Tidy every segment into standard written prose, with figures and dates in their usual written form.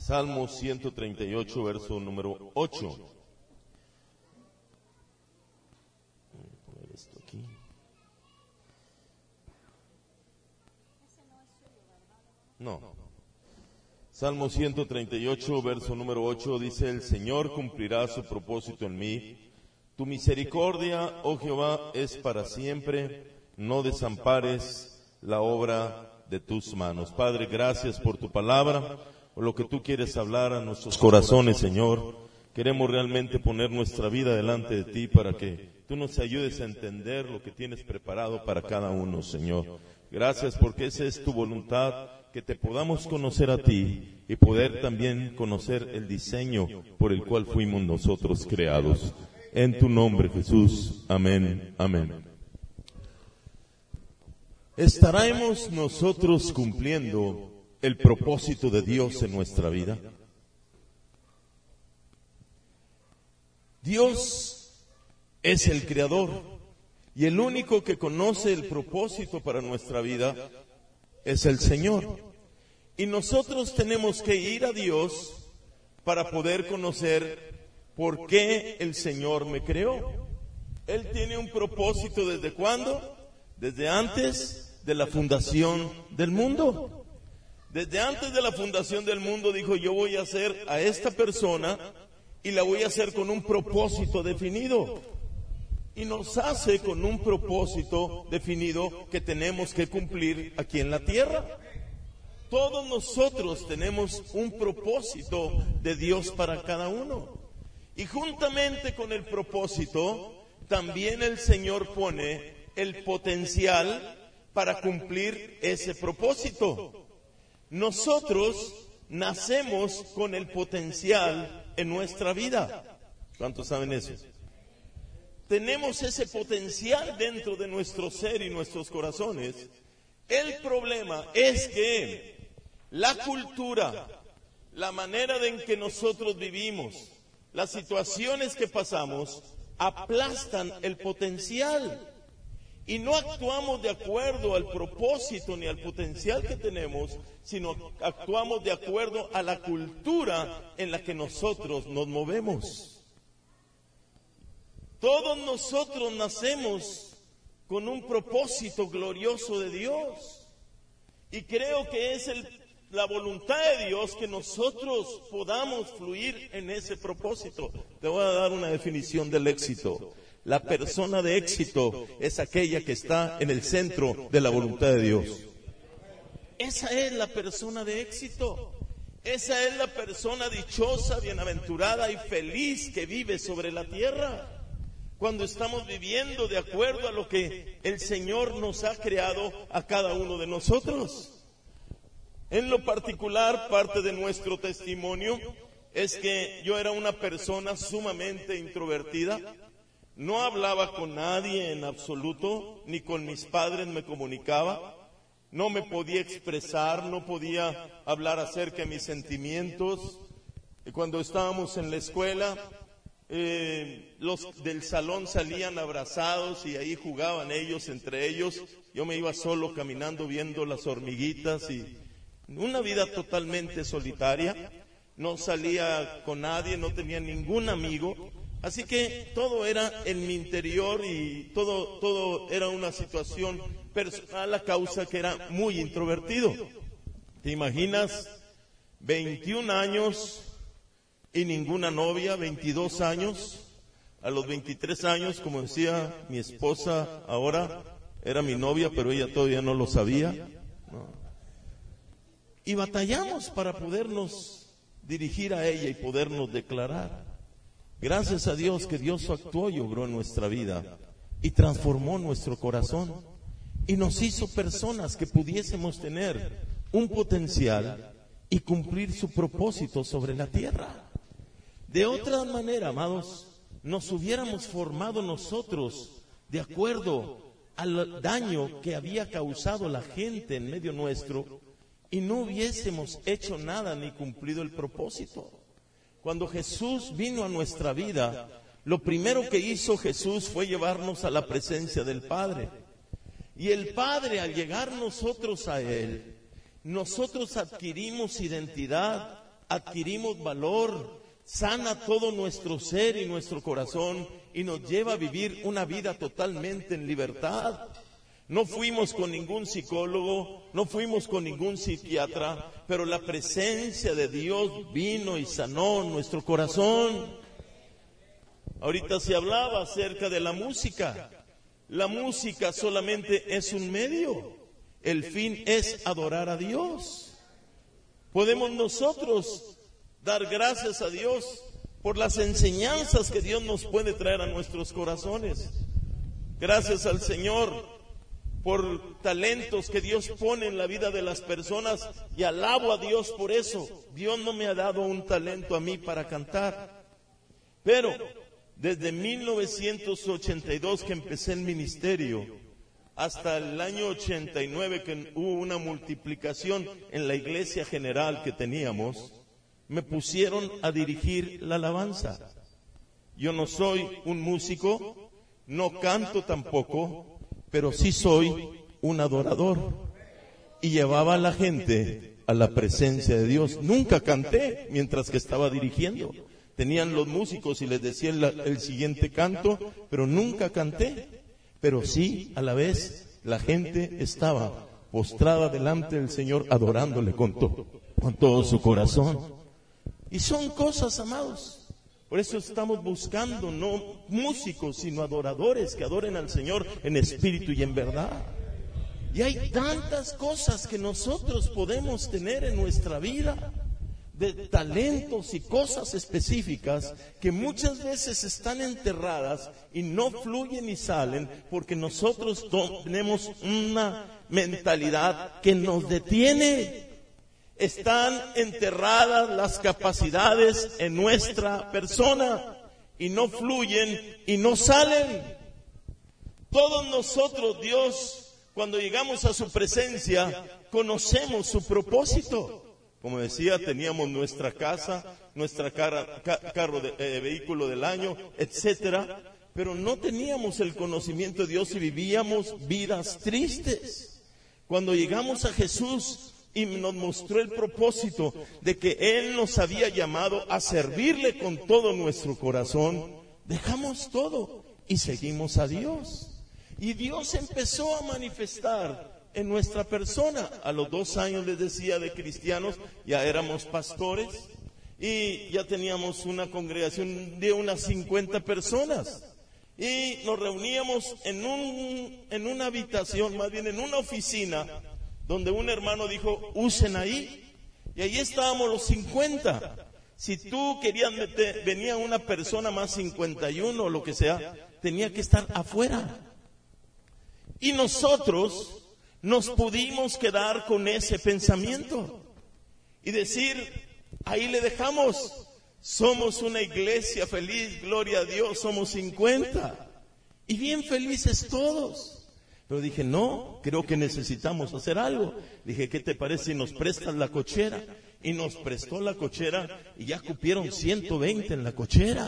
Salmo 138, verso número 8. Voy a poner esto aquí. No. Salmo 138, verso número 8, dice: el Señor cumplirá su propósito en mí. Tu misericordia, oh Jehová, es para siempre. No desampares la obra de tus manos. Padre, gracias por tu palabra, por lo que tú quieres hablar a nuestros corazones, Señor. Queremos realmente poner nuestra vida delante de ti para que tú nos ayudes a entender lo que tienes preparado para cada uno, Señor. Gracias porque esa es tu voluntad, que te podamos conocer a ti y poder también conocer el diseño por el cual fuimos nosotros creados. En tu nombre, Jesús. Amén. Amén. ¿Estaremos nosotros cumpliendo el propósito de Dios en nuestra vida? Dios es el Creador y el único que conoce el propósito para nuestra vida es el Señor. Y nosotros tenemos que ir a Dios para poder conocer por qué el Señor me creó. Él tiene un propósito, ¿desde cuándo? Desde antes de la fundación del mundo. Desde antes de la fundación del mundo dijo: yo voy a hacer a esta persona y la voy a hacer con un propósito definido. Y nos hace con un propósito definido que tenemos que cumplir aquí en la tierra. Todos nosotros tenemos un propósito de Dios para cada uno. Y juntamente con el propósito, también el Señor pone el potencial para cumplir ese propósito. Nosotros nacemos con el potencial en nuestra vida. ¿Cuántos saben eso? Tenemos ese potencial dentro de nuestro ser y nuestros corazones. El problema es que la cultura, la manera en que nosotros vivimos, las situaciones que pasamos, aplastan el potencial. Y no actuamos de acuerdo al propósito ni al potencial que tenemos, sino actuamos de acuerdo a la cultura en la que nosotros nos movemos. Todos nosotros nacemos con un propósito glorioso de Dios. Y creo que es la voluntad de Dios que nosotros podamos fluir en ese propósito. Te voy a dar una definición del éxito. La persona de éxito es aquella que está en el centro de la voluntad de Dios. Esa es la persona de éxito. Esa es la persona dichosa, bienaventurada y feliz que vive sobre la tierra. Cuando estamos viviendo de acuerdo a lo que el Señor nos ha creado a cada uno de nosotros. En lo particular, parte de nuestro testimonio es que yo era una persona sumamente introvertida. No hablaba con nadie en absoluto, ni con mis padres me comunicaba. No me podía expresar, no podía hablar acerca de mis sentimientos. Y cuando estábamos en la escuela, los del salón salían abrazados y ahí jugaban ellos entre ellos. Yo me iba solo caminando viendo las hormiguitas y una vida totalmente solitaria. No salía con nadie, no tenía ningún amigo. Así que todo era en mi interior y todo era una situación personal a causa que era muy introvertido. ¿Te imaginas? 21 años y ninguna novia, 22 años. A los 23 años, como decía mi esposa ahora, era mi novia, pero ella todavía no lo sabía. No. Y batallamos para podernos dirigir a ella y podernos declarar. Gracias a Dios que Dios actuó y obró en nuestra vida y transformó nuestro corazón y nos hizo personas que pudiésemos tener un potencial y cumplir su propósito sobre la tierra. De otra manera, amados, nos hubiéramos formado nosotros de acuerdo al daño que había causado la gente en medio nuestro y no hubiésemos hecho nada ni cumplido el propósito. Cuando Jesús vino a nuestra vida, lo primero que hizo Jesús fue llevarnos a la presencia del Padre. Y el Padre, al llegar nosotros a Él, nosotros adquirimos identidad, adquirimos valor, sana todo nuestro ser y nuestro corazón y nos lleva a vivir una vida totalmente en libertad. No fuimos con ningún psicólogo, no fuimos con ningún psiquiatra, pero la presencia de Dios vino y sanó nuestro corazón. Ahorita se hablaba acerca de la música. La música solamente es un medio. El fin es adorar a Dios. Podemos nosotros dar gracias a Dios por las enseñanzas que Dios nos puede traer a nuestros corazones. Gracias al Señor por talentos que Dios pone en la vida de las personas, y alabo a Dios por eso. Dios no me ha dado un talento a mí para cantar, pero desde 1982 que empecé el ministerio hasta el año 89 que hubo una multiplicación en la iglesia general que teníamos, me pusieron a dirigir la alabanza. Yo no soy un músico, no canto tampoco, pero sí soy un adorador. Y llevaba a la gente a la presencia de Dios. Nunca canté mientras que estaba dirigiendo. Tenían los músicos y les decía el siguiente canto, pero nunca canté. Pero sí, a la vez, la gente estaba postrada delante del Señor, adorándole con todo su corazón. Y son cosas, amados. Por eso estamos buscando no músicos, sino adoradores que adoren al Señor en espíritu y en verdad. Y hay tantas cosas que nosotros podemos tener en nuestra vida, de talentos y cosas específicas que muchas veces están enterradas y no fluyen ni salen porque nosotros tenemos una mentalidad que nos detiene. Están enterradas las capacidades en nuestra persona y no fluyen y no salen. Todos nosotros, Dios, cuando llegamos a su presencia, conocemos su propósito. Como decía, teníamos nuestra casa, nuestra vehículo del año, etcétera, pero no teníamos el conocimiento de Dios y vivíamos vidas tristes. Cuando llegamos a Jesús y nos mostró el propósito de que Él nos había llamado a servirle con todo nuestro corazón, dejamos todo y seguimos a Dios. Y Dios empezó a manifestar en nuestra persona. A los 2 años, les decía, de cristianos, ya éramos pastores y ya teníamos una congregación de unas 50 personas. Y nos reuníamos en una habitación, más bien en una oficina, donde un hermano dijo, usen ahí. Y ahí estábamos los 50. Si tú querías venía una persona más 51 o lo que sea, tenía que estar afuera. Y nosotros nos pudimos quedar con ese pensamiento y decir, ahí le dejamos, somos una iglesia feliz, gloria a Dios, somos 50 y bien felices todos. Pero dije, no, creo que necesitamos hacer algo. Dije, ¿qué te parece si nos prestas la cochera? Y nos prestó la cochera y ya cupieron 120 en la cochera.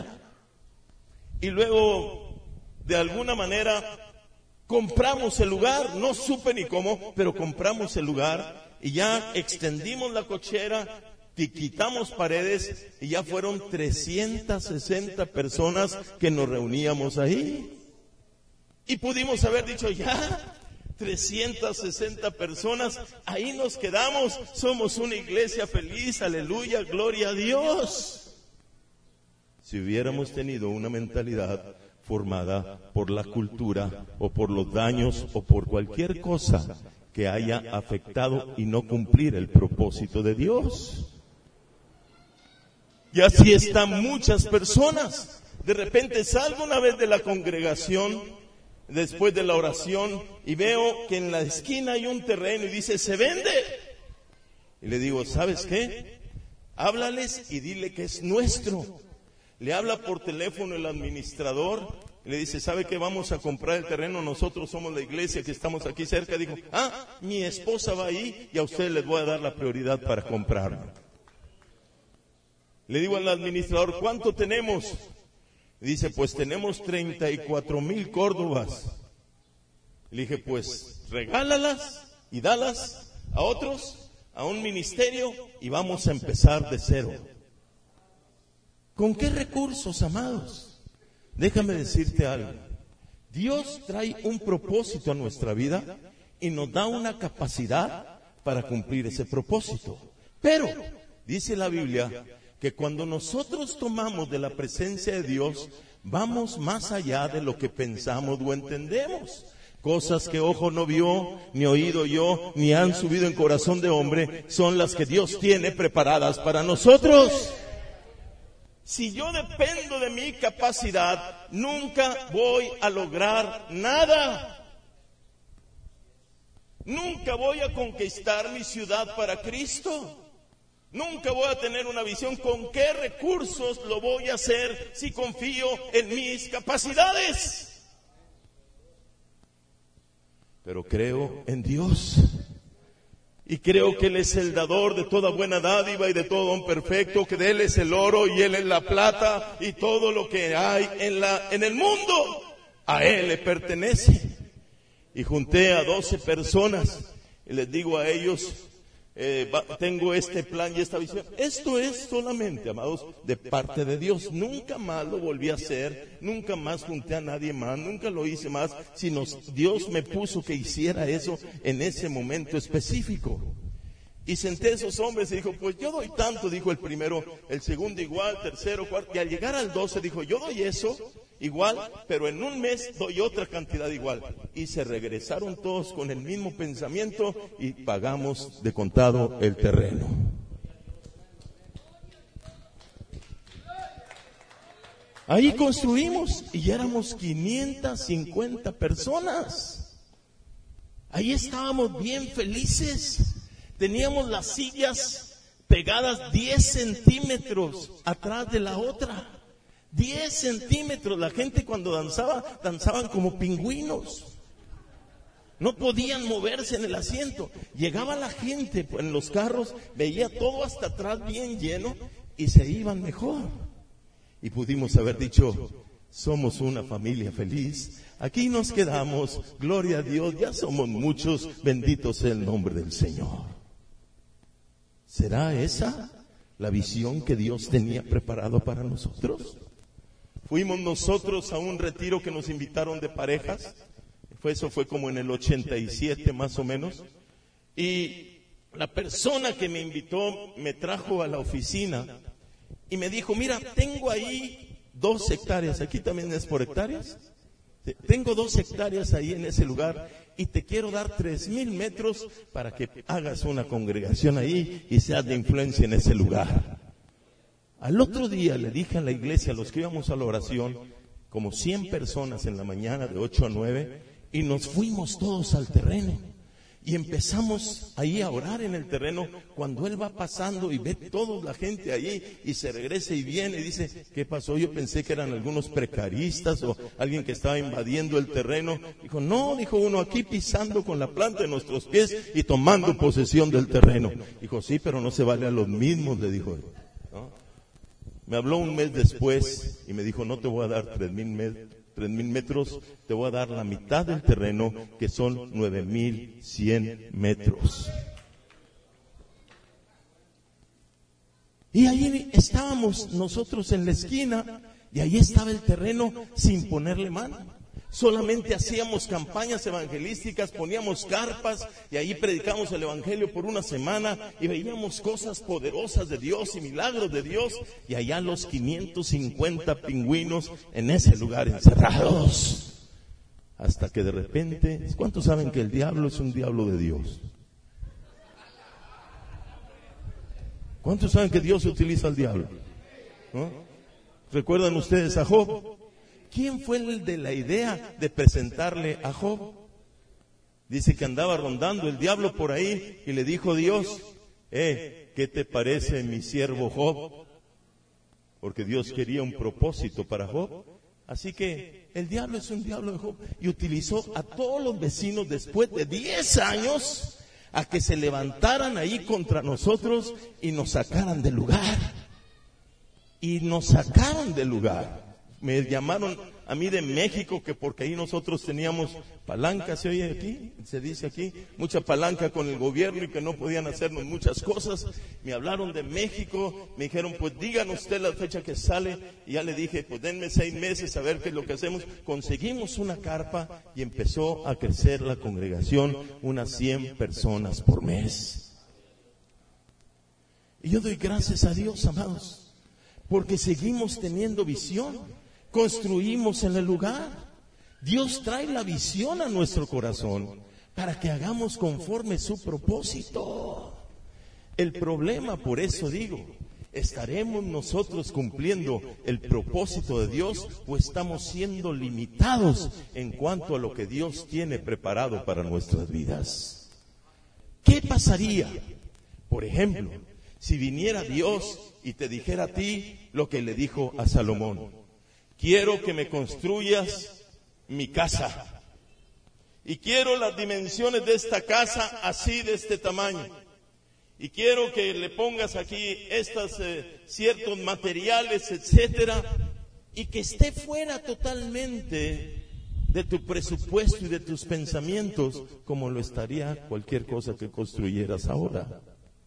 Y luego, de alguna manera, compramos el lugar, no supe ni cómo, pero compramos el lugar y ya extendimos la cochera, quitamos paredes y ya fueron 360 personas que nos reuníamos ahí. Y pudimos haber dicho, ya, 360 personas, ahí nos quedamos, somos una iglesia feliz, aleluya, gloria a Dios. Si hubiéramos tenido una mentalidad formada por la cultura o por los daños o por cualquier cosa que haya afectado y no cumplir el propósito de Dios. Y así están muchas personas. De repente salgo una vez de la congregación, después de la oración, y veo que en la esquina hay un terreno y dice, se vende. Y le digo, ¿sabes qué? Háblales y dile que es nuestro. Le habla por teléfono el administrador, y le dice, ¿sabe qué? Vamos a comprar el terreno, nosotros somos la iglesia que estamos aquí cerca. Dijo, mi esposa va ahí y a ustedes les voy a dar la prioridad para comprarlo. Le digo al administrador, ¿cuánto tenemos? Dice, pues tenemos 34,000 córdobas. Le dije, pues regálalas y dalas a otros. a un ministerio y vamos a empezar de cero. ¿Con qué recursos, amados? Déjame decirte algo. Dios trae un propósito a nuestra vida y nos da una capacidad para cumplir ese propósito. Pero dice la Biblia que cuando nosotros tomamos de la presencia de Dios, vamos más allá de lo que pensamos o entendemos. Cosas que ojo no vio, ni oído oyó, ni han subido en corazón de hombre, son las que Dios tiene preparadas para nosotros. Si yo dependo de mi capacidad, nunca voy a lograr nada. Nunca voy a conquistar mi ciudad para Cristo. Nunca voy a tener una visión. ¿Con qué recursos lo voy a hacer si confío en mis capacidades? Pero creo en Dios. Y creo que Él es el dador de toda buena dádiva y de todo don perfecto, que de Él es el oro y Él es la plata y todo lo que hay en el mundo, a Él le pertenece. Y junté a 12 personas y les digo a ellos, tengo este plan y esta visión. Esto es solamente, amados, de parte de Dios. Nunca más lo volví a hacer, nunca más junté a nadie más, nunca lo hice más, sino Dios me puso que hiciera eso en ese momento específico. Y senté a esos hombres y dijo, pues yo doy tanto, dijo el primero, el segundo igual, tercero, cuarto, y al llegar al 12 dijo, yo doy eso igual, pero en un mes doy otra cantidad igual. Y se regresaron todos con el mismo pensamiento y pagamos de contado el terreno. Ahí construimos y ya éramos 550 personas. Ahí estábamos bien felices. Teníamos las sillas pegadas 10 centímetros atrás de la otra. 10 centímetros. La gente cuando danzaban como pingüinos. No podían moverse en el asiento. Llegaba la gente en los carros, veía todo hasta atrás bien lleno y se iban mejor. Y pudimos haber dicho, somos una familia feliz. Aquí nos quedamos, gloria a Dios, ya somos muchos, bendito sea el nombre del Señor. ¿Será esa la visión que Dios tenía preparado para nosotros? Fuimos nosotros a un retiro que nos invitaron de parejas. Eso fue como en el 87 más o menos. Y la persona que me invitó me trajo a la oficina y me dijo, mira, tengo ahí 2 hectáreas. ¿Aquí también es por hectáreas? Tengo 2 hectáreas ahí en ese lugar y te quiero dar 3,000 metros para que hagas una congregación ahí y seas de influencia en ese lugar. Al otro día le dije a la iglesia, a los que íbamos a la oración, como 100 personas en la mañana de 8 a 9, y nos fuimos todos al terreno. Y empezamos ahí a orar en el terreno. Cuando él va pasando y ve toda la gente ahí y se regresa y viene y dice, ¿qué pasó? Yo pensé que eran algunos precaristas o alguien que estaba invadiendo el terreno. Dijo, no, dijo uno, aquí pisando con la planta de nuestros pies y tomando posesión del terreno. Dijo, sí, pero no se vale a los mismos, le dijo él, ¿no? Me habló un mes después y me dijo, no te voy a dar 3,000 metros, te voy a dar la mitad del terreno, que son 9,100 metros. Y ahí estábamos nosotros en la esquina, y ahí estaba el terreno sin ponerle mano. Solamente hacíamos campañas evangelísticas, poníamos carpas y ahí predicamos el evangelio por una semana y veíamos cosas poderosas de Dios y milagros de Dios, y allá los 550 pingüinos en ese lugar encerrados. Hasta que de repente, ¿cuántos saben que el diablo es un diablo de Dios? ¿Cuántos saben que Dios utiliza al diablo? ¿No? ¿Recuerdan ustedes a Job? ¿Quién fue el de la idea de presentarle a Job? Dice que andaba rondando el diablo por ahí y le dijo Dios, ¿qué te parece mi siervo Job? Porque Dios quería un propósito para Job. Así que el diablo es un diablo de Job. Y utilizó a todos los vecinos después de 10 años a que se levantaran ahí contra nosotros y nos sacaran del lugar. Y nos sacaron del lugar. Me llamaron a mí de México, que porque ahí nosotros teníamos palanca, se oye aquí, se dice aquí, mucha palanca con el gobierno y que no podían hacernos muchas cosas. Me hablaron de México, me dijeron, pues díganos usted la fecha que sale, y ya le dije, pues denme 6 meses a ver qué es lo que hacemos. Conseguimos una carpa y empezó a crecer la congregación, unas 100 personas por mes. Y yo doy gracias a Dios, amados, porque seguimos teniendo visión. Construimos en el lugar. Dios trae la visión a nuestro corazón para que hagamos conforme su propósito. El problema, por eso digo, ¿estaremos nosotros cumpliendo el propósito de Dios o estamos siendo limitados en cuanto a lo que Dios tiene preparado para nuestras vidas? ¿Qué pasaría, por ejemplo, si viniera Dios y te dijera a ti lo que le dijo a Salomón? Quiero que me construyas mi casa. Y quiero las dimensiones de esta casa así, de este tamaño. Y quiero que le pongas aquí estos ciertos materiales, etcétera. Y que esté fuera totalmente de tu presupuesto y de tus pensamientos, como lo estaría cualquier cosa que construyeras ahora.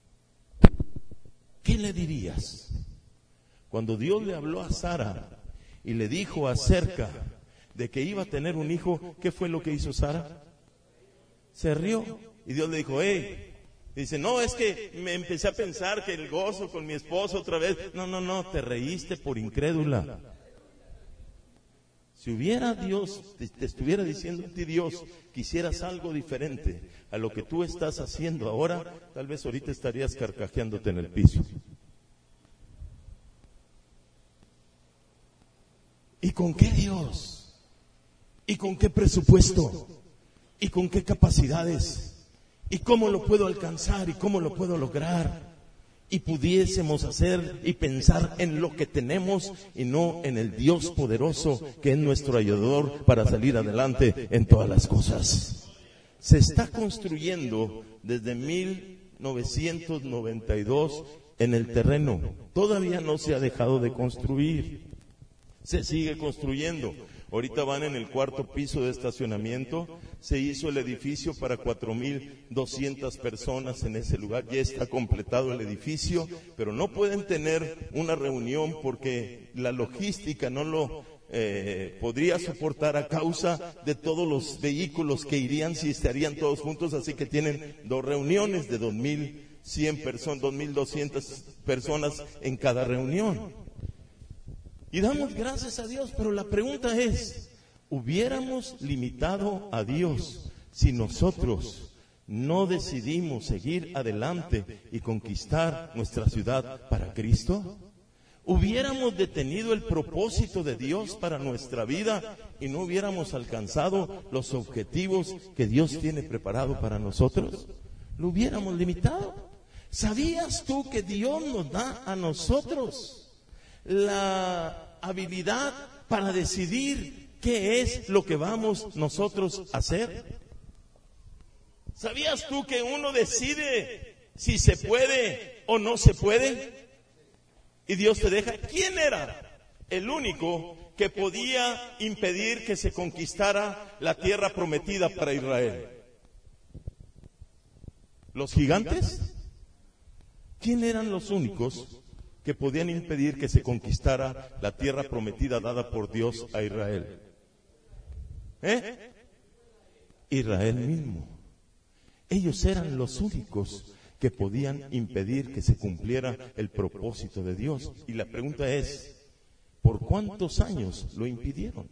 ¿Qué le dirías? Cuando Dios le habló a Sara y le dijo acerca de que iba a tener un hijo, ¿qué fue lo que hizo Sara? Se rió. Y Dios le dijo, dice, no, es que me empecé a pensar que el gozo con mi esposo otra vez. No, te reíste por incrédula. Si hubiera Dios, te estuviera diciendo a ti Dios, quisieras algo diferente a lo que tú estás haciendo ahora, tal vez ahorita estarías carcajeándote en el piso. ¿Y con qué Dios? ¿Y con qué presupuesto? ¿Y con qué capacidades? ¿Y cómo lo puedo alcanzar? ¿Y cómo lo puedo lograr? Y pudiésemos hacer y pensar en lo que tenemos y no en el Dios poderoso que es nuestro ayudador para salir adelante en todas las cosas. Se está construyendo desde 1992 en el terreno. Todavía no se ha dejado de construir. Se sigue construyendo. Ahorita van en el 4º piso de estacionamiento. Se hizo el edificio para 4,200 personas en ese lugar. Ya está completado el edificio, pero no pueden tener una reunión porque la logística no lo podría soportar a causa de todos los vehículos que irían si estarían todos juntos. Así que tienen 2 reuniones de 2,100 personas, 2,200 personas en cada reunión. Y damos gracias a Dios, pero la pregunta es, ¿hubiéramos limitado a Dios si nosotros no decidimos seguir adelante y conquistar nuestra ciudad para Cristo? ¿Hubiéramos detenido el propósito de Dios para nuestra vida y no hubiéramos alcanzado los objetivos que Dios tiene preparado para nosotros? ¿Lo hubiéramos limitado? ¿Sabías tú que Dios nos da a nosotros la habilidad para decidir qué es lo que vamos nosotros a hacer? ¿Sabías tú que uno decide si se puede o no se puede? Y Dios te deja. ¿Quién era el único que podía impedir que se conquistara la tierra prometida para Israel? ¿Los gigantes? ¿Quién eran los únicos que podían impedir que se conquistara la tierra prometida dada por Dios a Israel? Israel mismo. Ellos eran los únicos que podían impedir que se cumpliera el propósito de Dios. Y la pregunta es, ¿por cuántos años lo impidieron?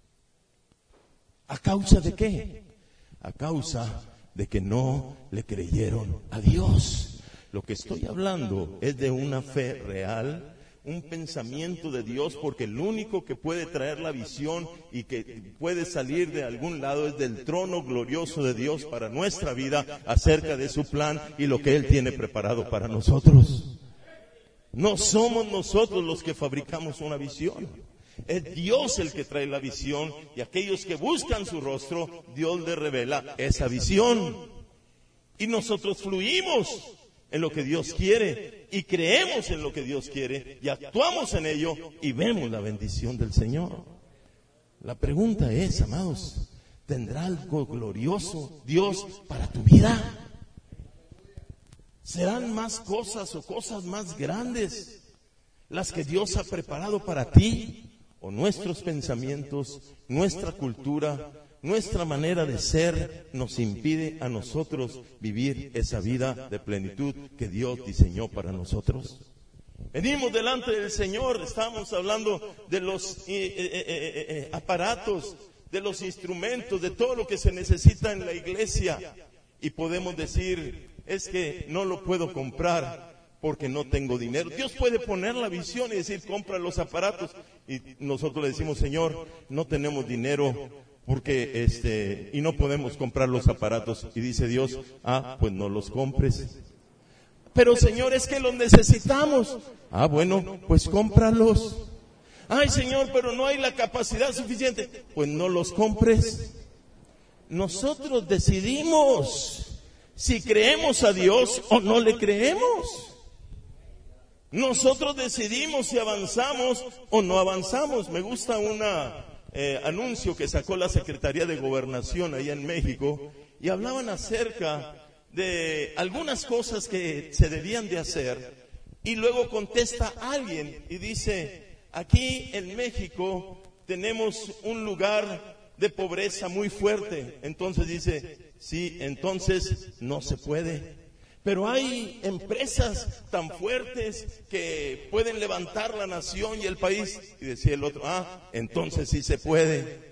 ¿A causa de qué? A causa de que no le creyeron a Dios. Lo que estoy hablando es de una fe real, un pensamiento de Dios, porque el único que puede traer la visión y que puede salir de algún lado es del trono glorioso de Dios para nuestra vida, acerca de su plan y lo que Él tiene preparado para nosotros. No somos nosotros los que fabricamos una visión. Es Dios el que trae la visión, y aquellos que buscan su rostro, Dios les revela esa visión. Y nosotros fluimos en lo que Dios quiere, y creemos en lo que Dios quiere y actuamos en ello y vemos la bendición del Señor. La pregunta es, amados, ¿tendrá algo glorioso Dios para tu vida? ¿Serán más cosas o cosas más grandes las que Dios ha preparado para ti? ¿O nuestros pensamientos, nuestra cultura, nuestra manera de ser nos impide a nosotros vivir esa vida de plenitud que Dios diseñó para nosotros? Venimos delante del Señor, estamos hablando de los aparatos, de los instrumentos, de todo lo que se necesita en la iglesia, y podemos decir, es que no lo puedo comprar porque no tengo dinero. Dios puede poner la visión y decir, compra los aparatos, y nosotros le decimos, Señor, no tenemos dinero porque y no podemos comprar los aparatos, y dice Dios, pues no los compres. Pero Señor, es que los necesitamos. Bueno, pues cómpralos. Ay, Señor, pero no hay la capacidad suficiente. Pues no los compres. Nosotros decidimos si creemos a Dios o no le creemos. Nosotros decidimos si avanzamos o no avanzamos. Me gusta un anuncio que sacó la Secretaría de Gobernación allá en México, y hablaban acerca de algunas cosas que se debían de hacer, y luego contesta alguien y dice, aquí en México tenemos un lugar de pobreza muy fuerte. Entonces dice, sí, entonces no se puede. Pero hay empresas tan fuertes que pueden levantar la nación y el país. Y decía el otro, entonces sí se puede.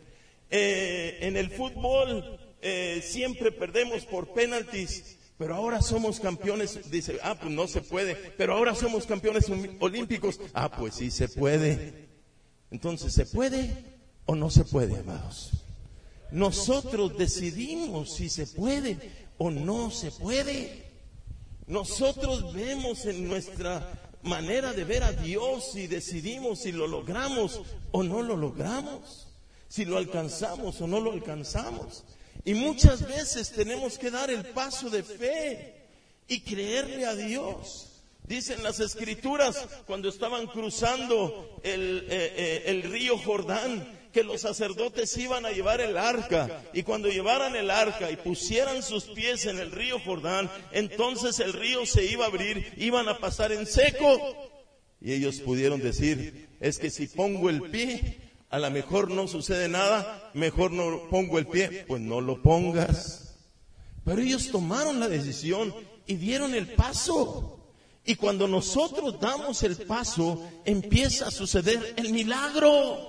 En el fútbol siempre perdemos por penaltis, pero ahora somos campeones. Dice, pues no se puede, pero ahora somos campeones olímpicos. Pues sí se puede. Entonces, ¿se puede o no se puede, amados? Nosotros decidimos si se puede o no se puede. Nosotros vemos en nuestra manera de ver a Dios y decidimos si lo logramos o no lo logramos, si lo alcanzamos o no lo alcanzamos. Y muchas veces tenemos que dar el paso de fe y creerle a Dios. Dicen las Escrituras, cuando estaban cruzando el río Jordán, que los sacerdotes iban a llevar el arca, y cuando llevaran el arca y pusieran sus pies en el río Jordán, entonces el río se iba a abrir, iban a pasar en seco. Y ellos pudieron decir, es que si pongo el pie, a lo mejor no sucede nada, mejor no pongo el pie. Pues no lo pongas. Pero ellos tomaron la decisión y dieron el paso. Y cuando nosotros damos el paso, empieza a suceder el milagro.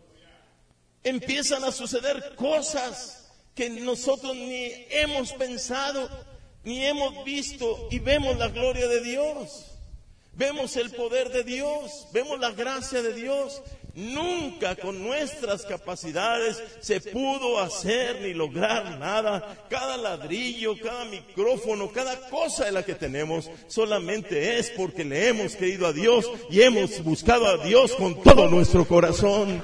Empiezan a suceder cosas que nosotros ni hemos pensado, ni hemos visto, y vemos la gloria de Dios. Vemos el poder de Dios, vemos la gracia de Dios. Nunca con nuestras capacidades se pudo hacer ni lograr nada. Cada ladrillo, cada micrófono, cada cosa de la que tenemos, solamente es porque le hemos creído a Dios y hemos buscado a Dios con todo nuestro corazón.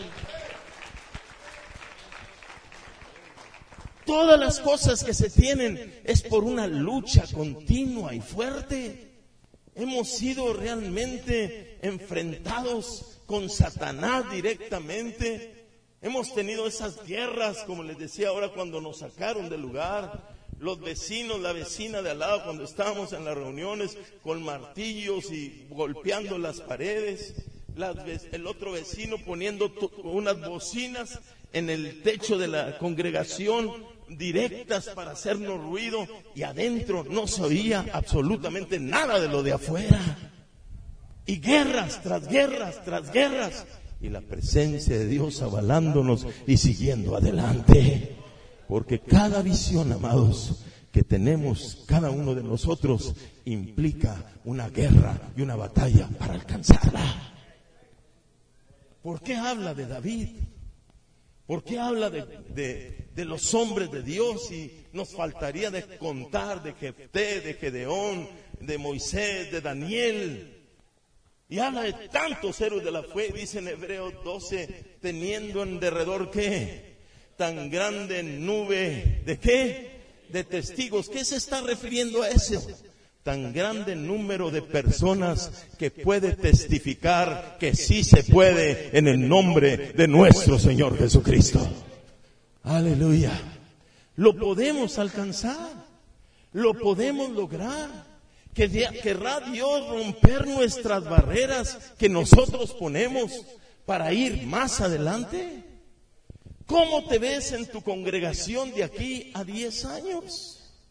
Todas las cosas que se tienen es por una lucha continua y fuerte. Hemos sido realmente enfrentados con Satanás directamente. Hemos tenido esas guerras, como les decía ahora, cuando nos sacaron del lugar. Los vecinos, la vecina de al lado, cuando estábamos en las reuniones con martillos y golpeando las paredes. El otro vecino poniendo unas bocinas en el techo de la congregación, directas para hacernos ruido, y adentro no se oía absolutamente nada de lo de afuera. Y guerras tras guerras tras guerras, y la presencia de Dios avalándonos y siguiendo adelante. Porque cada visión, amados, que tenemos cada uno de nosotros implica una guerra y una batalla para alcanzarla. ¿Por qué habla de David? ¿Por qué habla de los hombres de Dios? Y nos faltaría de contar de Jefté, de Gedeón, de Moisés, de Daniel. Y habla de tantos héroes de la fe. Dice en Hebreos 12, teniendo en derredor, ¿qué? Tan grande nube, ¿de qué? De testigos. ¿Qué se está refiriendo a eso? tan grande número de personas que puede testificar que sí se puede en el nombre de nuestro Señor Jesucristo. Aleluya. Lo podemos alcanzar, lo podemos lograr. ¿Querrá Dios romper nuestras barreras que nosotros ponemos para ir más adelante? ¿Cómo te ves en tu congregación de aquí a 10 años?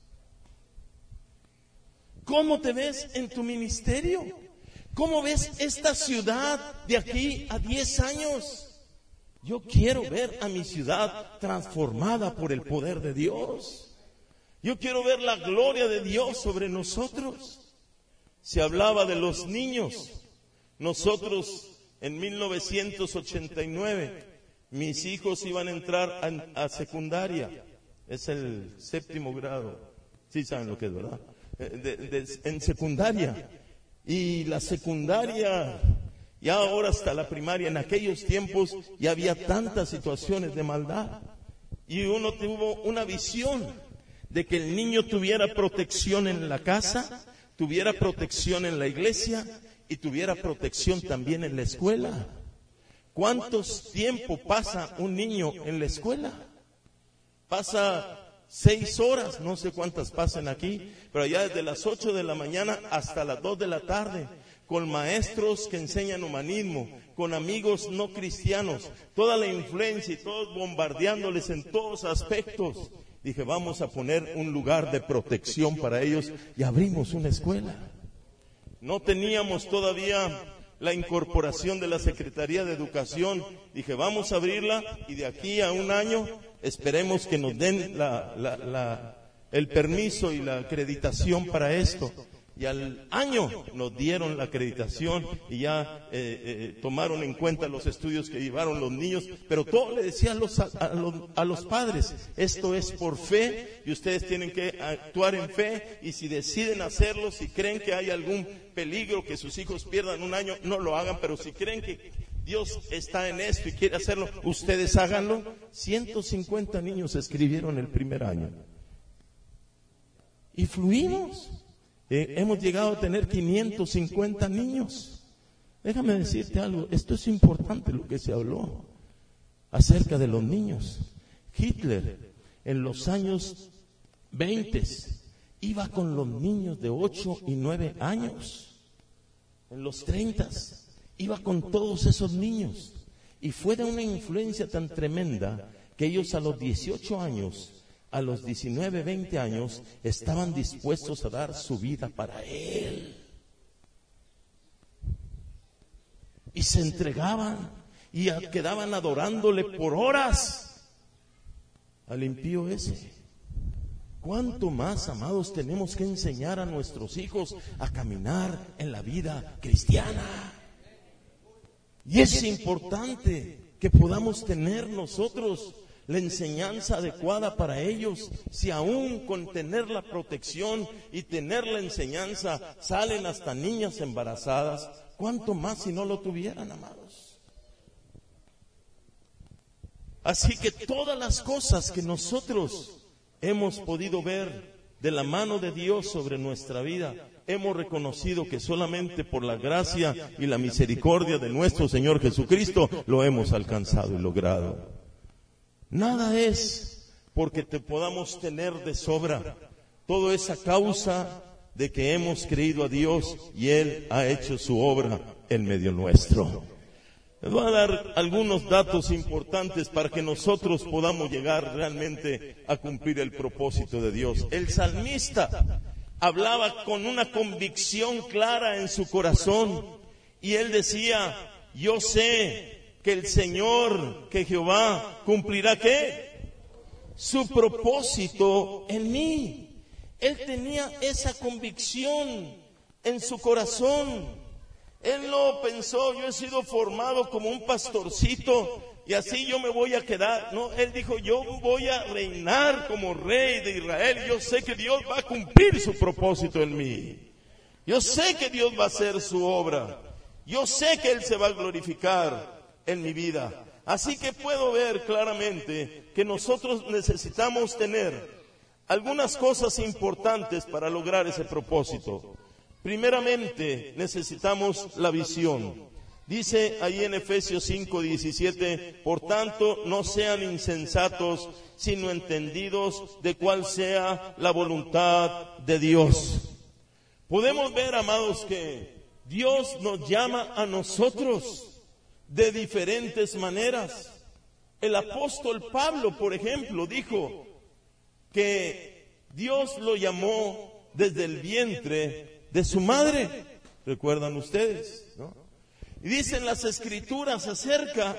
¿Cómo te ves en tu ministerio? ¿Cómo ves esta ciudad de aquí a 10 años? Yo quiero ver a mi ciudad transformada por el poder de Dios. Yo quiero ver la gloria de Dios sobre nosotros. Se hablaba de los niños. Nosotros en 1989, mis hijos iban a entrar a secundaria. Es el 7º grado. Sí saben lo que es, ¿verdad? En secundaria. Y la secundaria, ya ahora hasta la primaria, en aquellos tiempos ya había tantas situaciones de maldad. Y uno tuvo una visión de que el niño tuviera protección en la casa, tuviera protección en la iglesia y tuviera protección también en la escuela. ¿Cuántos tiempo pasa un niño en la escuela? Pasa 6 horas, no sé cuántas pasan aquí, pero ya desde las 8 de la mañana hasta las 2 de la tarde, con maestros que enseñan humanismo, con amigos no cristianos, toda la influencia y todos bombardeándoles en todos aspectos. Dije, vamos a poner un lugar de protección para ellos y abrimos una escuela. No teníamos todavía la incorporación de la Secretaría de Educación. Dije, vamos a abrirla y de aquí a un año esperemos que nos den el permiso y la acreditación para esto. Y al año nos dieron la acreditación y ya tomaron en cuenta los estudios que llevaron los niños. Pero todo le decía a los padres, esto es por fe y ustedes tienen que actuar en fe. Y si deciden hacerlo, si creen que hay algún peligro que sus hijos pierdan un año, no lo hagan. Pero si creen que Dios está en esto y quiere hacerlo, ustedes háganlo. 150 niños escribieron el primer año. Y fluimos. Hemos llegado a tener 550 niños. Déjame decirte algo, esto es importante lo que se habló acerca de los niños. Hitler en los años 20 iba con los niños de 8 y 9 años. En los 30 iba con todos esos niños. Y fue de una influencia tan tremenda que ellos a los 18 años, a los 19, 20 años, estaban dispuestos a dar su vida para Él. Y se entregaban y quedaban adorándole por horas al impío ese. ¿Cuánto más, amados, tenemos que enseñar a nuestros hijos a caminar en la vida cristiana? Y es importante que podamos tener nosotros la enseñanza adecuada para ellos. Si aún con tener la protección y tener la enseñanza salen hasta niñas embarazadas, ¿cuánto más si no lo tuvieran, amados? Así que todas las cosas que nosotros hemos podido ver de la mano de Dios sobre nuestra vida, hemos reconocido que solamente por la gracia y la misericordia de nuestro Señor Jesucristo lo hemos alcanzado y logrado. Nada es porque te podamos tener de sobra. Todo es a causa de que hemos creído a Dios y Él ha hecho su obra en medio nuestro. Les voy a dar algunos datos importantes para que nosotros podamos llegar realmente a cumplir el propósito de Dios. El salmista hablaba con una convicción clara en su corazón y él decía, yo sé que el Señor, que Jehová, cumplirá ¿qué? Su propósito en mí. Él tenía esa convicción en su corazón. Él no pensó, yo he sido formado como un pastorcito y así yo me voy a quedar. No, él dijo, yo voy a reinar como rey de Israel. Yo sé que Dios va a cumplir su propósito en mí. Yo sé que Dios va a hacer su obra. Yo sé que Él se va a glorificar en mi vida. Así que puedo ver claramente que nosotros necesitamos tener algunas cosas importantes para lograr ese propósito. Primeramente, necesitamos la visión. Dice ahí en Efesios 5:17, por tanto, no sean insensatos, sino entendidos de cuál sea la voluntad de Dios. Podemos ver, amados, que Dios nos llama a nosotros de diferentes maneras. El apóstol Pablo, por ejemplo, dijo que Dios lo llamó desde el vientre de su madre. ¿Recuerdan ustedes, no? Y dicen las Escrituras acerca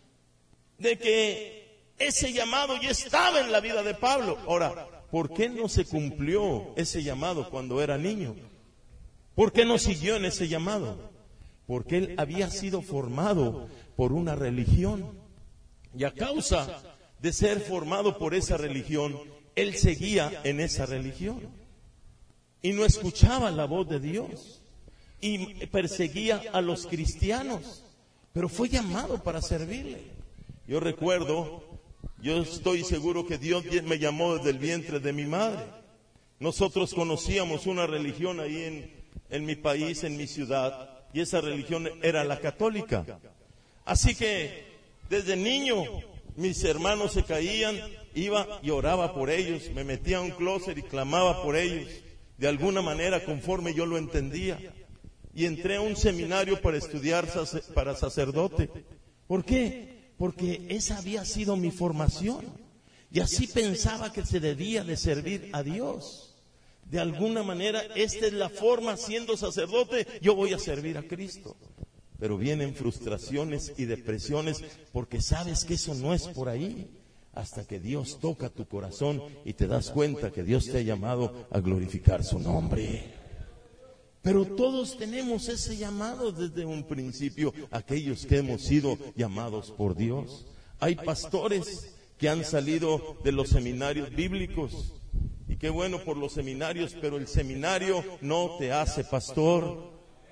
de que ese llamado ya estaba en la vida de Pablo. Ahora, ¿por qué no se cumplió ese llamado cuando era niño? ¿Por qué no siguió en ese llamado? Porque él había sido formado por una religión. Y a causa de ser formado por esa religión, él seguía en esa religión. Y no escuchaba la voz de Dios. Y perseguía a los cristianos, pero fue llamado para servirle. Yo recuerdo, yo estoy seguro que Dios me llamó desde el vientre de mi madre. Nosotros conocíamos una religión ahí en mi país, en mi ciudad, y esa religión era la católica. Así que desde niño mis hermanos se caían, iba y oraba por ellos, me metía a un closet y clamaba por ellos, de alguna manera conforme yo lo entendía. Y entré a un seminario para estudiar para sacerdote. ¿Por qué? Porque esa había sido mi formación. Y así pensaba que se debía de servir a Dios. De alguna manera, esta es la forma, siendo sacerdote, yo voy a servir a Cristo. Pero vienen frustraciones y depresiones porque sabes que eso no es por ahí. Hasta que Dios toca tu corazón y te das cuenta que Dios te ha llamado a glorificar su nombre. Pero todos tenemos ese llamado desde un principio, aquellos que hemos sido llamados por Dios. Hay pastores que han salido de los seminarios bíblicos, y qué bueno por los seminarios, pero el seminario no te hace pastor.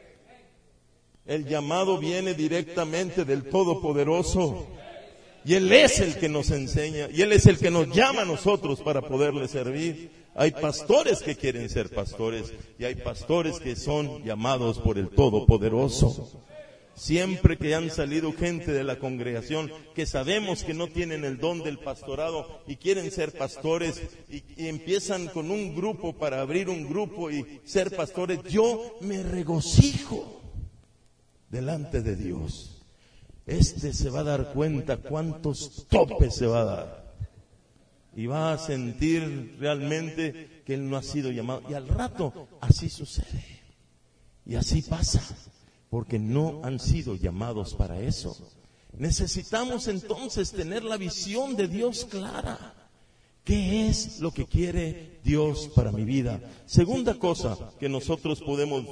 El llamado viene directamente del Todopoderoso, y Él es el que nos enseña, y Él es el que nos llama a nosotros para poderle servir. Hay pastores que quieren ser pastores y hay pastores que son llamados por el Todopoderoso. Siempre que han salido gente de la congregación que sabemos que no tienen el don del pastorado y quieren ser pastores y empiezan con un grupo para abrir un grupo y ser pastores, yo me regocijo delante de Dios. Se va a dar cuenta cuántos topes se va a dar. Y va a sentir realmente que él no ha sido llamado. Y al rato así sucede. Y así pasa. Porque no han sido llamados para eso. Necesitamos entonces tener la visión de Dios clara. ¿Qué es lo que quiere Dios para mi vida? Segunda cosa que nosotros podemos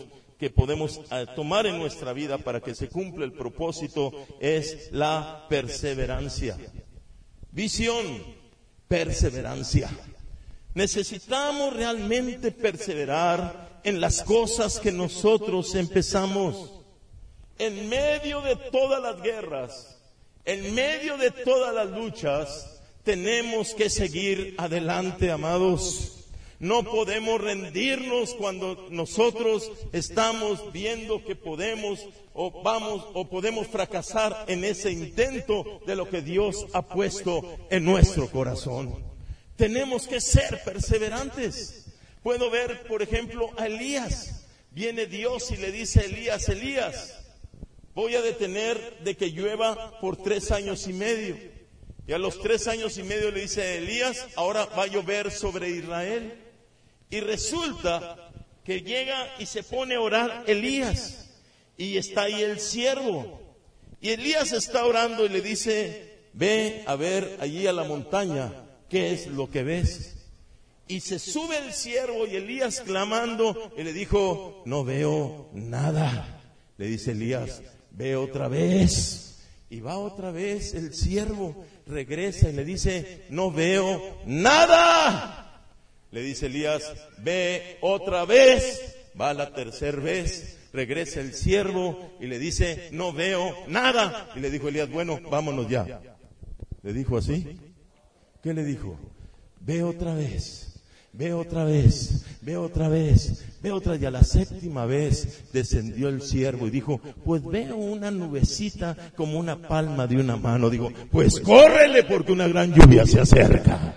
tomar en nuestra vida para que se cumpla el propósito es la perseverancia. Visión. Perseverancia. Necesitamos realmente perseverar en las cosas que nosotros empezamos. En medio de todas las guerras, en medio de todas las luchas, tenemos que seguir adelante, amados. No podemos rendirnos cuando nosotros estamos viendo que podemos podemos fracasar en ese intento de lo que Dios ha puesto en nuestro corazón. Tenemos que ser perseverantes. Puedo ver, por ejemplo, a Elías. Viene Dios y le dice a Elías: Elías, voy a detener de que llueva por 3 años y medio. Y a los 3 años y medio le dice a Elías: ahora va a llover sobre Israel. Y resulta que llega y se pone a orar Elías. Y está ahí el siervo. Y Elías está orando y le dice: ve a ver allí a la montaña, ¿qué es lo que ves? Y se sube el siervo y Elías clamando, y le dijo: no veo nada. Le dice Elías: ve otra vez. Y va otra vez el siervo, regresa y le dice: no veo nada. Le dice Elías: ve otra vez. Va la tercera vez. Regresa el siervo y le dice: no veo nada. Y le dijo Elías: bueno, vámonos ya. ¿Le dijo así? ¿Qué le dijo? Ve otra vez. ve otra vez, ve otra vez, ve otra. Y a la 7ª vez descendió el siervo y dijo, pues veo una nubecita como una palma de una mano. Digo, pues córrele porque una gran lluvia se acerca.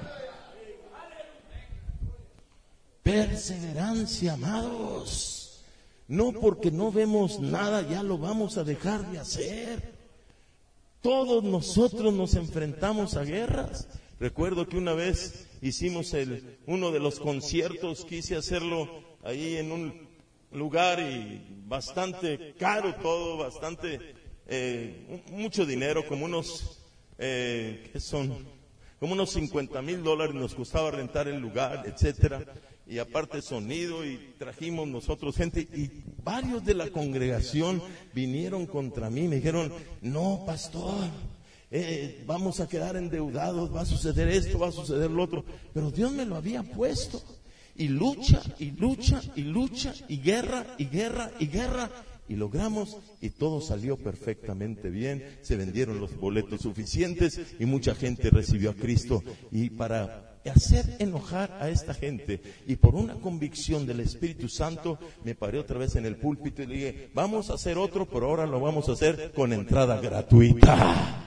Perseverancia, amados. No porque no vemos nada ya lo vamos a dejar de hacer. Todos nosotros nos enfrentamos a guerras. Recuerdo que una vez hicimos uno de los conciertos, quise hacerlo ahí en un lugar y bastante caro todo, bastante, mucho dinero, como unos, ¿qué son? Como unos $50,000 nos costaba rentar el lugar, etcétera. Y aparte sonido, y trajimos nosotros gente, y varios de la congregación vinieron contra mí, me dijeron, no, pastor, vamos a quedar endeudados, va a suceder esto, va a suceder lo otro. Pero Dios me lo había puesto, y lucha, y lucha, y lucha, y guerra, y guerra, y guerra, y logramos, y todo salió perfectamente bien. Se vendieron los boletos suficientes, y mucha gente recibió a Cristo. Y para hacer enojar a esta gente, y por una convicción del Espíritu Santo, me paré otra vez en el púlpito y le dije, vamos a hacer otro, pero ahora lo vamos a hacer con entrada gratuita.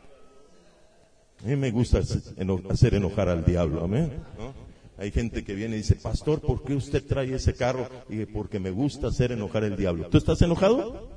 A mí me gusta hacer enojar al diablo, amén, ¿no? Hay gente que viene y dice, pastor, ¿por qué usted trae ese carro? Y dije, porque me gusta hacer enojar al diablo. ¿Tú estás enojado?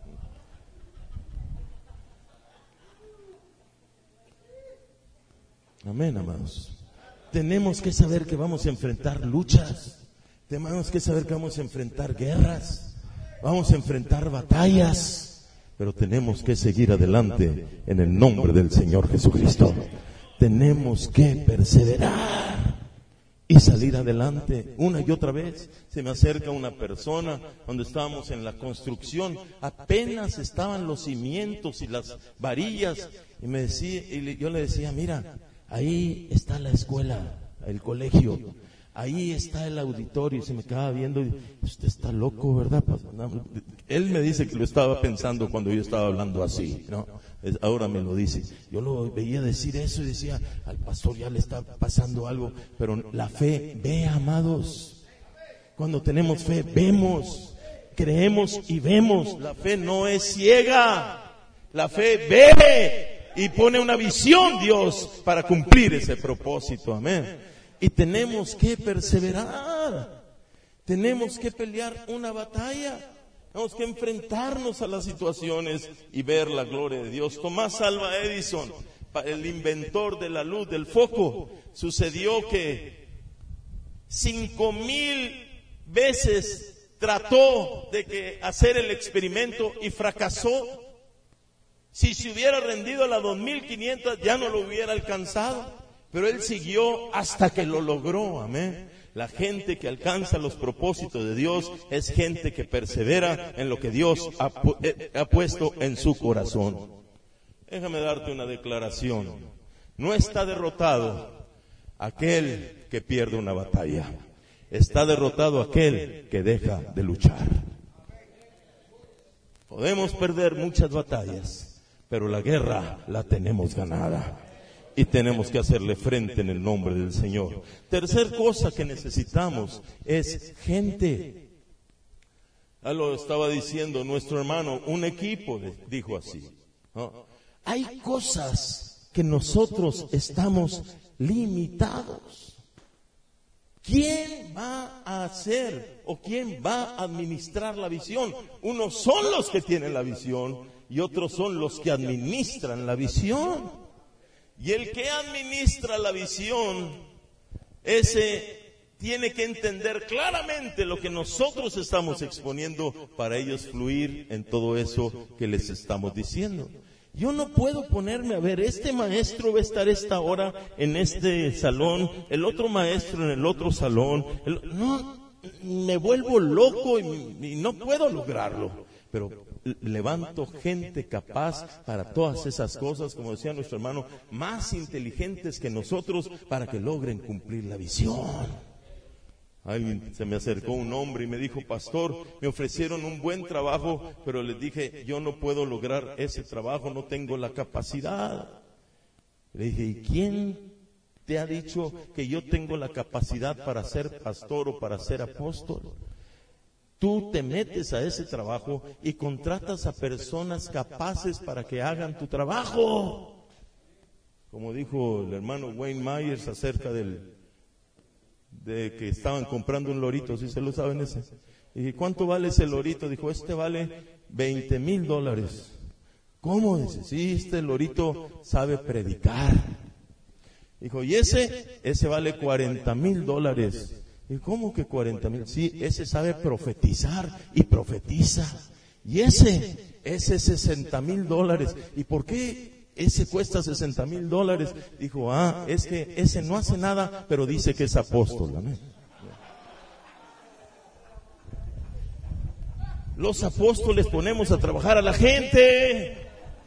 Amén, amados. Tenemos que saber que vamos a enfrentar luchas. Tenemos que saber que vamos a enfrentar guerras. Vamos a enfrentar batallas. Pero tenemos que seguir adelante en el nombre del Señor Jesucristo. Tenemos que perseverar y salir adelante una y otra vez. Se me acerca una persona cuando estábamos en la construcción. Apenas estaban los cimientos y las varillas. Y me decía, yo le decía, mira, ahí está la escuela, el colegio, ahí está el auditorio. Y se me quedaba viendo y, usted está loco, ¿verdad? Él me dice que lo estaba pensando cuando yo estaba hablando así, ¿no? Ahora me lo dice. Yo lo veía decir eso y decía, al pastor ya le está pasando algo. Pero la fe ve, amados. Cuando tenemos fe, vemos, creemos y vemos. La fe no es ciega. La fe ve. Y pone una visión Dios para cumplir ese propósito, amén. Y tenemos que perseverar, tenemos que pelear una batalla, tenemos que enfrentarnos a las situaciones y ver la gloria de Dios. Thomas Alva Edison, el inventor de la luz, del foco, sucedió que 5,000 veces trató de hacer el experimento y fracasó. Si se hubiera rendido a las 2,500 ya no lo hubiera alcanzado, pero él siguió hasta que lo logró, amén. La gente que alcanza los propósitos de Dios es gente que persevera en lo que Dios ha puesto en su corazón. Déjame darte una declaración. No está derrotado aquel que pierde una batalla. Está derrotado aquel que deja de luchar. Podemos perder muchas batallas, pero la guerra la tenemos ganada y tenemos que hacerle frente en el nombre del Señor. Tercer cosa que necesitamos es gente. Ya lo estaba diciendo nuestro hermano, un equipo, dijo así, ¿no? Hay cosas que nosotros estamos limitados. ¿Quién va a hacer o quién va a administrar la visión? Unos son los que tienen la visión y otros son los que administran la visión. Y el que administra la visión, ese tiene que entender claramente lo que nosotros estamos exponiendo para ellos fluir en todo eso que les estamos diciendo. Yo no puedo ponerme a ver, este maestro va a estar esta hora en este salón, el otro maestro en el otro salón. No, me vuelvo loco y no puedo lograrlo. Pero levanto gente capaz para todas esas cosas, como decía nuestro hermano, más inteligentes que nosotros para que logren cumplir la visión. Alguien se me acercó un hombre y me dijo, pastor, me ofrecieron un buen trabajo, pero les dije, yo no puedo lograr ese trabajo, no tengo la capacidad. Le dije, ¿y quién te ha dicho que yo tengo la capacidad para ser pastor o para ser apóstol. Tú te metes a ese trabajo y contratas a personas capaces para que hagan tu trabajo. Como dijo el hermano Wayne Myers acerca de que estaban comprando un lorito, ¿sí se lo saben ese? Y dije, ¿cuánto vale ese lorito? Dijo, este vale $20,000. ¿Cómo? Dice, sí, este lorito sabe predicar. Dijo, y ese vale $40,000. ¿Y cómo que 40,000? Sí, ese sabe profetizar y profetiza. Y ese $60,000. ¿Y por qué ese cuesta $60,000? Dijo, es que ese no hace nada, pero dice que es apóstol. Amén. Los apóstoles ponemos a trabajar a la gente.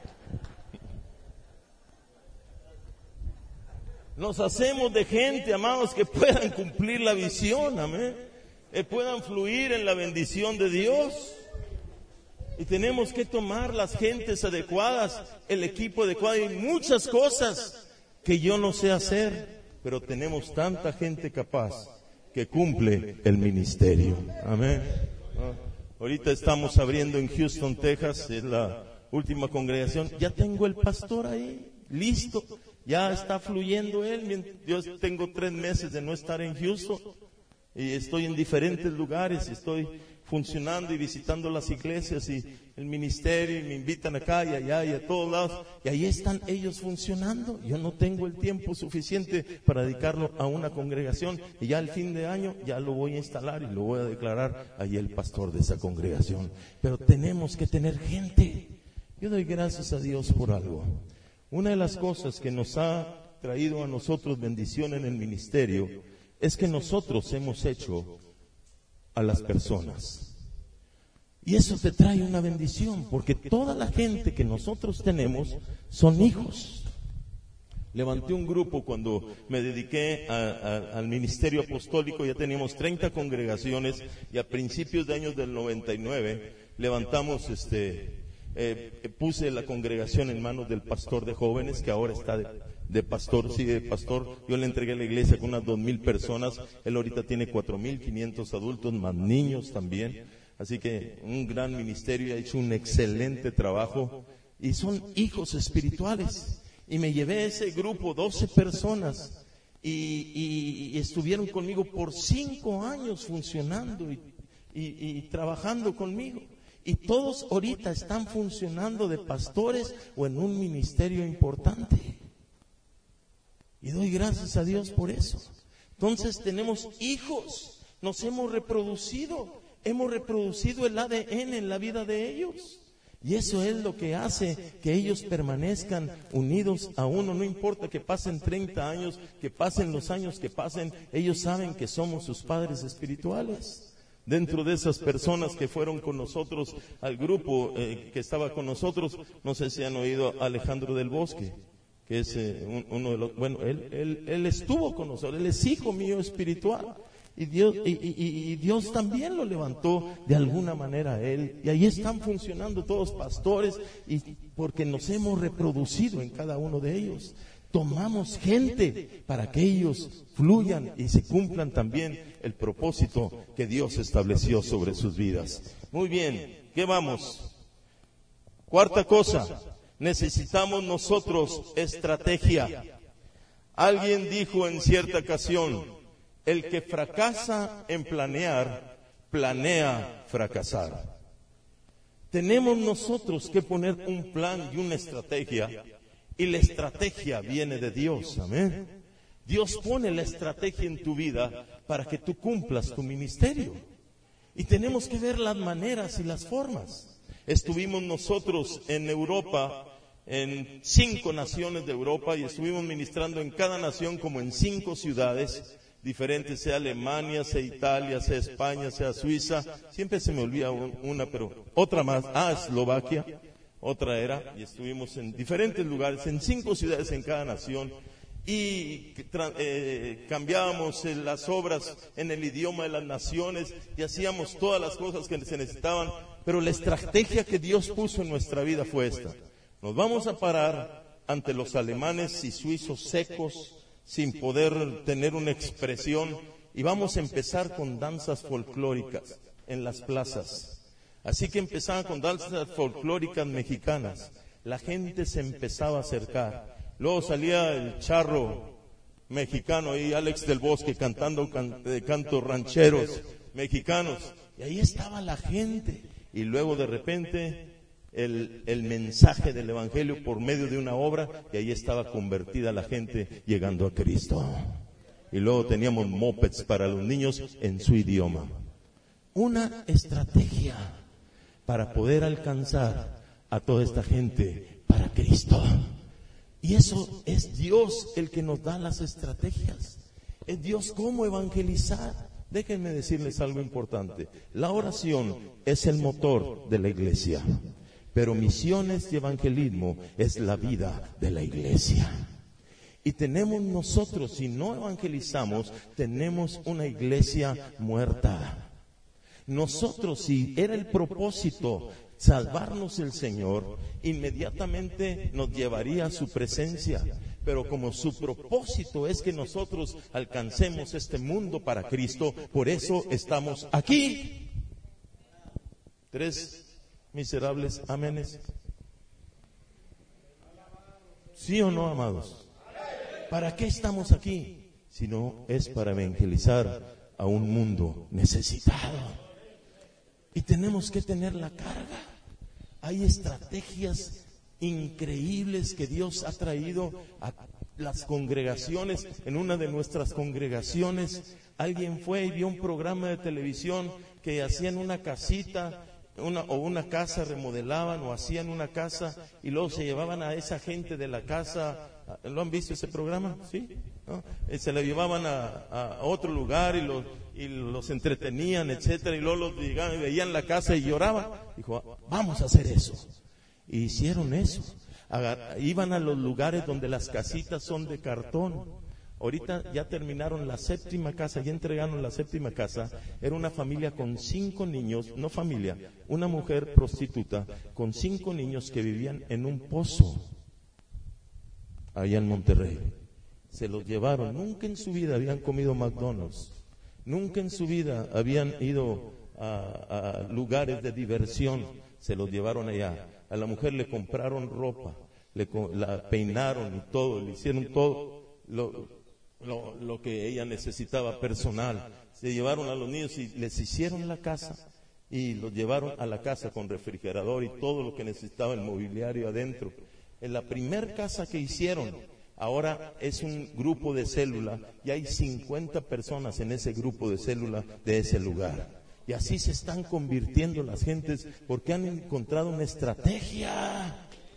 Nos hacemos de gente, amados, que puedan cumplir la visión, amén, que puedan fluir en la bendición de Dios. Y tenemos que tomar las gentes adecuadas, el equipo adecuado, y muchas cosas que yo no sé hacer, pero tenemos tanta gente capaz que cumple el ministerio, amén. Ahorita estamos abriendo en Houston, Texas, es la última congregación. Ya tengo el pastor ahí, listo. Ya está fluyendo él. Yo tengo 3 meses de no estar en Houston y estoy en diferentes lugares, estoy funcionando y visitando las iglesias y el ministerio, y me invitan acá y allá y a todos lados, y ahí están ellos funcionando. Yo no tengo el tiempo suficiente para dedicarlo a una congregación, y ya al fin de año ya lo voy a instalar y lo voy a declarar ahí el pastor de esa congregación. Pero tenemos que tener gente. Yo doy gracias a Dios por algo. Una de las cosas que nos ha traído a nosotros bendición en el ministerio es que nosotros hemos hecho a las personas. Y eso te trae una bendición, porque toda la gente que nosotros tenemos son hijos. Levanté un grupo cuando me dediqué al ministerio apostólico. Ya teníamos 30 congregaciones y a principios de años del 99 levantamos puse la congregación en manos del pastor de jóvenes, que ahora está de pastor. Yo le entregué a la iglesia con unas 2,000 personas. Él ahorita tiene 4,500 adultos, más niños también. Así que un gran ministerio, y ha hecho un excelente trabajo. Y son hijos espirituales. Y me llevé ese grupo, 12 personas, y estuvieron conmigo por 5 años funcionando y trabajando conmigo. Y todos ahorita están funcionando de pastores o en un ministerio importante. Y doy gracias a Dios por eso. Entonces tenemos hijos, nos hemos reproducido el ADN en la vida de ellos. Y eso es lo que hace que ellos permanezcan unidos a uno. No importa que pasen 30 años, que pasen los años que pasen, ellos saben que somos sus padres espirituales. Dentro de esas personas que fueron con nosotros al grupo que estaba con nosotros, no sé si han oído a Alejandro del Bosque, que es uno de los, bueno, él estuvo con nosotros, él es hijo mío espiritual, y Dios también lo levantó de alguna manera a él, y ahí están funcionando todos pastores, y porque nos hemos reproducido en cada uno de ellos. Tomamos gente para que ellos fluyan y se cumplan también el propósito que Dios estableció sobre sus vidas. Muy bien, ¿qué vamos? Cuarta cosa, necesitamos nosotros estrategia. Alguien dijo en cierta ocasión, el que fracasa en planear, planea fracasar. Tenemos nosotros que poner un plan y una estrategia. Y la estrategia viene de Dios, amén. Dios pone la estrategia en tu vida para que tú cumplas tu ministerio. Y tenemos que ver las maneras y las formas. Estuvimos nosotros en Europa, en 5 naciones de Europa, y estuvimos ministrando en cada nación como en 5 ciudades diferentes, sea Alemania, sea Italia, sea España, sea Suiza. Siempre se me olvida una, pero otra más. Eslovaquia. Otra era, y estuvimos en diferentes lugares, en 5 ciudades en cada nación, y cambiábamos las obras en el idioma de las naciones, y hacíamos todas las cosas que se necesitaban, pero la estrategia que Dios puso en nuestra vida fue esta. Nos vamos a parar ante los alemanes y suizos secos, sin poder tener una expresión, y vamos a empezar con danzas folclóricas en las plazas. Así que empezaban con danzas folclóricas mexicanas. La gente se empezaba a acercar. Luego salía el charro mexicano y Alex del Bosque cantando cantos rancheros mexicanos. Y ahí estaba la gente. Y luego de repente el mensaje del Evangelio por medio de una obra, y ahí estaba convertida la gente llegando a Cristo. Y luego teníamos mopeds para los niños en su idioma. Una estrategia para poder alcanzar a toda esta gente para Cristo. Y eso es Dios el que nos da las estrategias. Es Dios cómo evangelizar. Déjenme decirles algo importante. La oración es el motor de la iglesia, pero misiones y evangelismo es la vida de la iglesia. Y tenemos nosotros, si no evangelizamos, tenemos una iglesia muerta. Nosotros, si era el propósito salvarnos el Señor, inmediatamente nos llevaría a su presencia. Pero como su propósito es que nosotros alcancemos este mundo para Cristo, por eso estamos aquí. 3 miserables amenes. ¿Sí o no, amados? ¿Para qué estamos aquí? Si no es para evangelizar a un mundo necesitado. Y tenemos que tener la carga. Hay estrategias increíbles que Dios ha traído a las congregaciones. En una de nuestras congregaciones, alguien fue y vio un programa de televisión que hacían una casita, una casa, remodelaban o hacían una casa y luego se llevaban a esa gente de la casa. ¿Lo han visto ese programa? ¿Sí? ¿No? Se la llevaban a otro lugar y los entretenían, etcétera, y luego los llegaban y veían la casa y lloraban. Dijo, vamos a hacer eso. Y hicieron eso. Iban a los lugares donde las casitas son de cartón. Ahorita ya terminaron la 7ª casa, ya entregaron la 7ª casa. Era una familia con 5 niños, no familia, una mujer prostituta con 5 niños que vivían en un pozo allá en Monterrey. Se los llevaron. Nunca en su vida habían comido McDonald's. Nunca en su vida habían ido a lugares de diversión. Se los llevaron allá. A la mujer le compraron ropa, la peinaron y todo, le hicieron todo lo que ella necesitaba personal. Se llevaron a los niños y les hicieron la casa y los llevaron a la casa con refrigerador y todo lo que necesitaba el mobiliario adentro. En la primer casa que hicieron, ahora es un grupo de célula y hay 50 personas en ese grupo de célula de ese lugar. Y así se están convirtiendo las gentes porque han encontrado una estrategia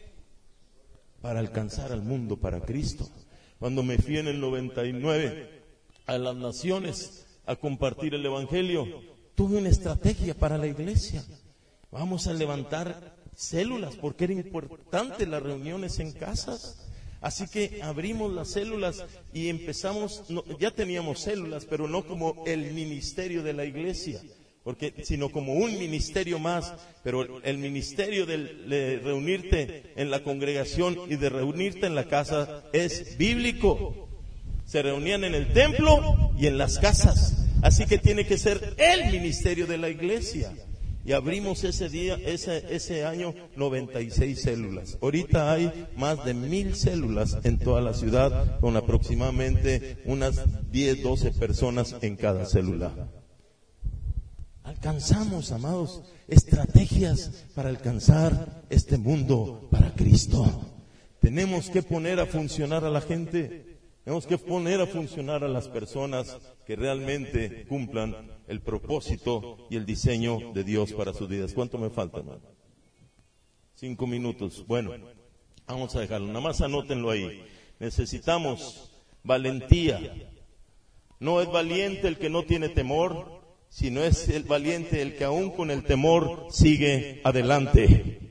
para alcanzar al mundo para Cristo. Cuando me fui en el 99 a las naciones a compartir el Evangelio, tuve una estrategia para la iglesia. Vamos a levantar células porque era importante las reuniones en casas. Así que abrimos las células y empezamos, ya teníamos células, pero no como el ministerio de la iglesia, sino como un ministerio más. Pero el ministerio de reunirte en la congregación y de reunirte en la casa es bíblico. Se reunían en el templo y en las casas. Así que tiene que ser el ministerio de la iglesia. Y abrimos ese año 96 células. Ahorita hay más de 1000 células en toda la ciudad, con aproximadamente unas 10, 12 personas en cada célula. Alcanzamos, amados, estrategias para alcanzar este mundo para Cristo. Tenemos que poner a funcionar a la gente. Tenemos que poner a funcionar a las personas que realmente cumplan el propósito y el diseño de Dios para sus vidas. ¿Cuánto me falta, hermano? 5 minutos. Bueno, vamos a dejarlo. Nada más anótenlo ahí. Necesitamos valentía. No es valiente el que no tiene temor, sino es el valiente el que aún con el temor sigue adelante.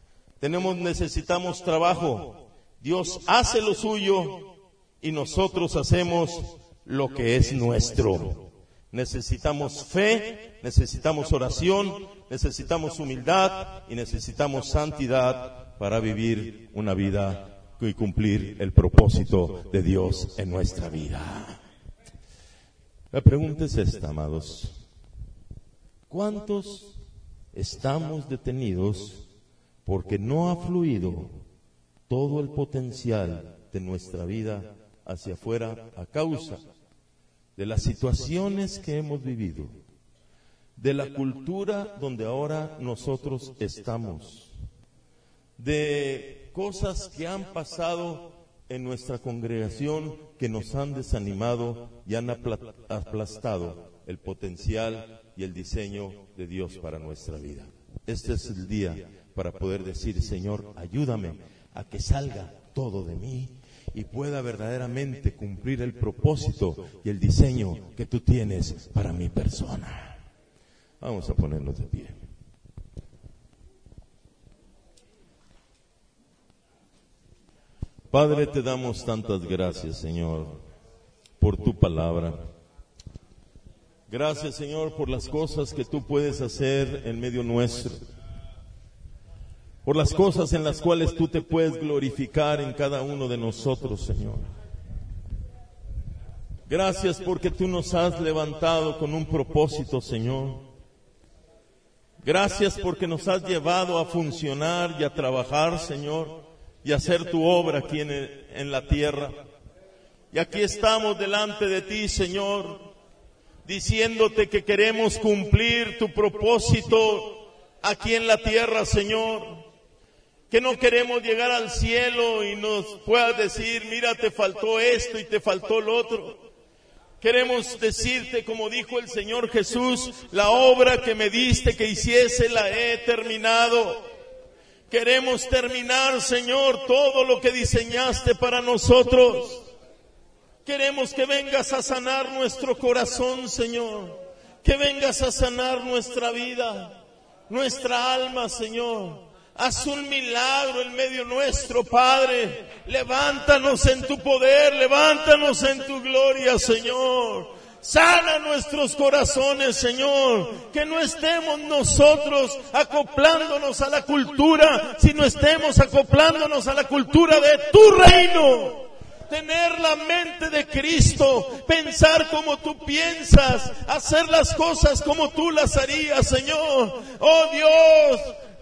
Necesitamos trabajo. Dios hace lo suyo y nosotros hacemos lo que es nuestro. Necesitamos fe, necesitamos oración, necesitamos humildad y necesitamos santidad para vivir una vida y cumplir el propósito de Dios en nuestra vida. La pregunta es esta, amados. ¿Cuántos estamos detenidos porque no ha fluido todo el potencial de nuestra vida hacia afuera a causa de las situaciones que hemos vivido, de la cultura donde ahora nosotros estamos, de cosas que han pasado en nuestra congregación que nos han desanimado y han aplastado el potencial y el diseño de Dios para nuestra vida? Este es el día para poder decir: Señor, ayúdame a que salga todo de mí y pueda verdaderamente cumplir el propósito y el diseño que tú tienes para mi persona. Vamos a ponernos de pie. Padre, te damos tantas gracias, Señor, por tu palabra. Gracias, Señor, por las cosas que tú puedes hacer en medio nuestro, por las cosas en las cuales tú te puedes glorificar en cada uno de nosotros, Señor. Gracias porque tú nos has levantado con un propósito, Señor. Gracias porque nos has llevado a funcionar y a trabajar, Señor, y a hacer tu obra aquí en la tierra. Y aquí estamos delante de ti, Señor, diciéndote que queremos cumplir tu propósito aquí en la tierra, Señor. Que no queremos llegar al cielo y nos puedas decir: mira, te faltó esto y te faltó lo otro. Queremos decirte, como dijo el Señor Jesús: la obra que me diste que hiciese la he terminado. Queremos terminar, Señor, todo lo que diseñaste para nosotros. Queremos que vengas a sanar nuestro corazón, Señor. Que vengas a sanar nuestra vida, nuestra alma, Señor. Haz un milagro en medio nuestro, Padre. Levántanos en tu poder, levántanos en tu gloria, Señor. Sana nuestros corazones, Señor. Que no estemos nosotros acoplándonos a la cultura, sino estemos acoplándonos a la cultura de tu reino. Tener la mente de Cristo, pensar como tú piensas, hacer las cosas como tú las harías, Señor. Oh Dios,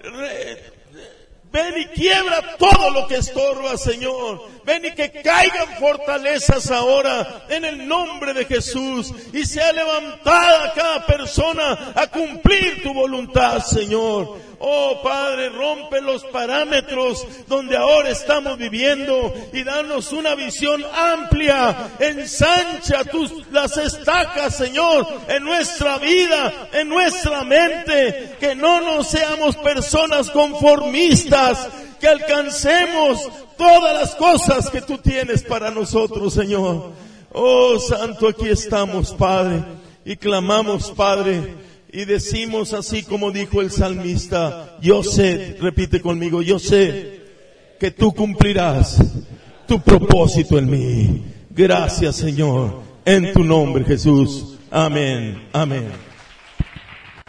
ven y quiebra todo lo que estorba, Señor. Ven y que caigan fortalezas ahora en el nombre de Jesús. Y sea levantada cada persona a cumplir tu voluntad, Señor. Oh Padre, rompe los parámetros donde ahora estamos viviendo y danos una visión amplia. Ensancha las estacas, Señor, en nuestra vida, en nuestra mente. Que no nos seamos personas conformistas, que alcancemos todas las cosas que tú tienes para nosotros, Señor. Oh Santo, aquí estamos, Padre, y clamamos, Padre. Y decimos así como dijo el salmista: yo sé, repite conmigo, yo sé que tú cumplirás tu propósito en mí. Gracias, Señor, en tu nombre, Jesús. Amén, amén.